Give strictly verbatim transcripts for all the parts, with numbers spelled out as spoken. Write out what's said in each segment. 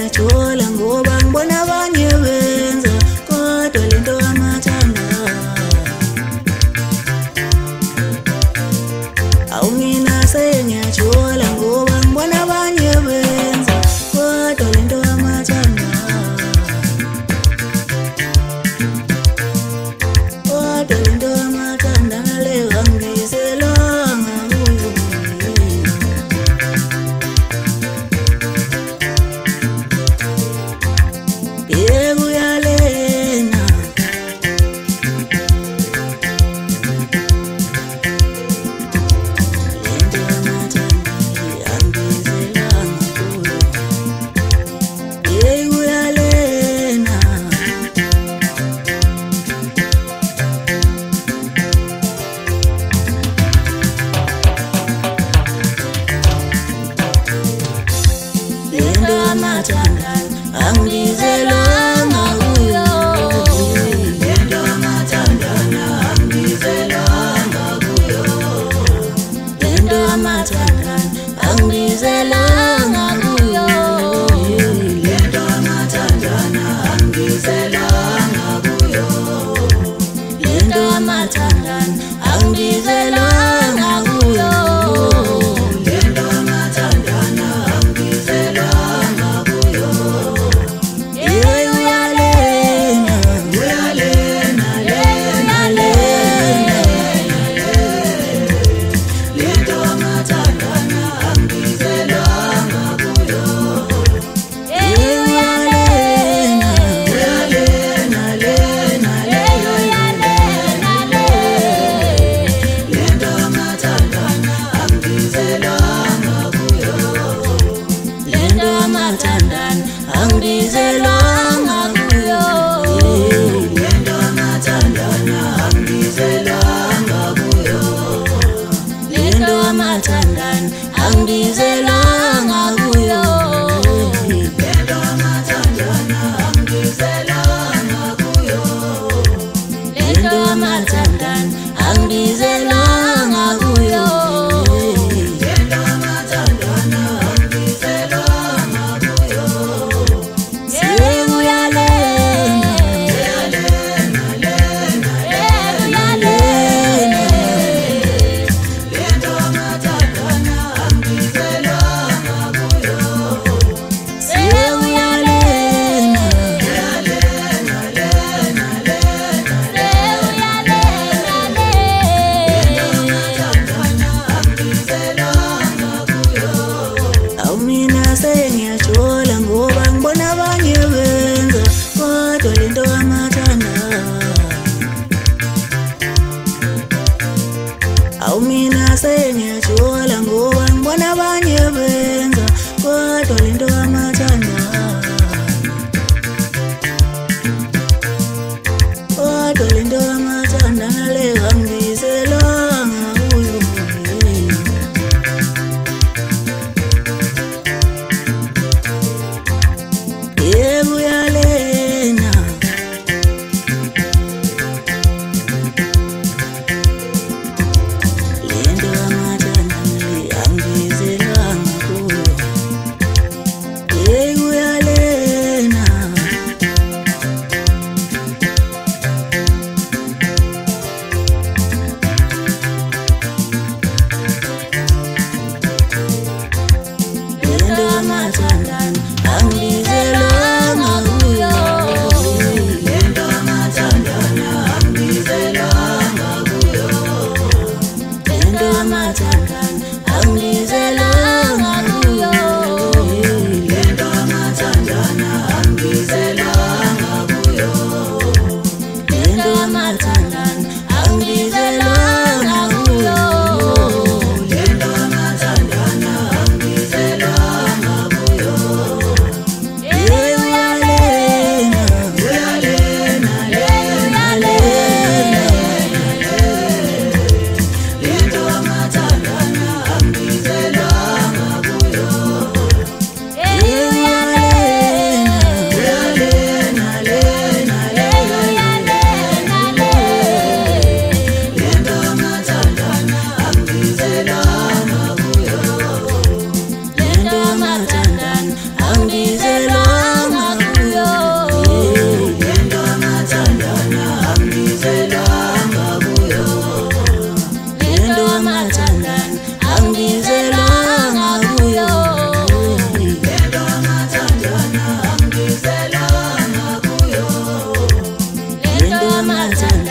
ngiyajola ngoba ngibona abanye benza kodwa lento amathanda. Awu mina sengiyajola ngoba ngibona abanye benza kodwa lento amathanda. Kodwa lento amathanda ngale angiselanga kuyo. Yebo uyalena lento amathanda angiselanga kuyo. Yebo uyalena lento amathanda angiselanga kuyo. Lento amathanda angiselanga kuyo. Lento amathanda angiselanga kuyo. Lento amathanda angiselanga kuyo. Lento amathanda angiselanga kuyo. Lento amathanda angiselanga kuyo. Yeah, uyalena, uyalena, lena, lena, lento amathanda angiselanga kuyo. Yeah, uyalena, uyalena, lena, lento amathanda angiselanga kuyo. Lento amathanda angiselanga kuyo. Lento amathanda angiselanga kuyo. Lento amathanda angiselanga kuyo. Lento amathanda angiselanga kuyo. Lento amathanda angiselanga kuyo. Lento amathanda angiselanga kuyo. Yeah, uyalena, uyalena, lena, uyalena, lento amathanda angiselanga kuyo. Yeah, uyalena, uyalena, lena, lento amathanda angiselanga kuyo. Awu mina sengiyajola ngoba ngibona abanye benza kodwa lento amathanda. Awu mina sengiyajola ngoba ngibona abanye benza kodwa lento amathanda. Kodwa lento amathanda ngale angiselanga kuyo. Yebo uyalena lento amathanda angiselanga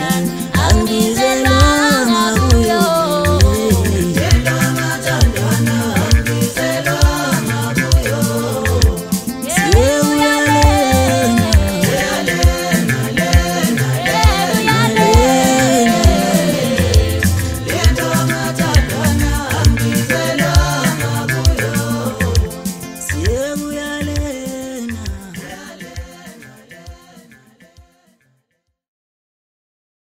Lord.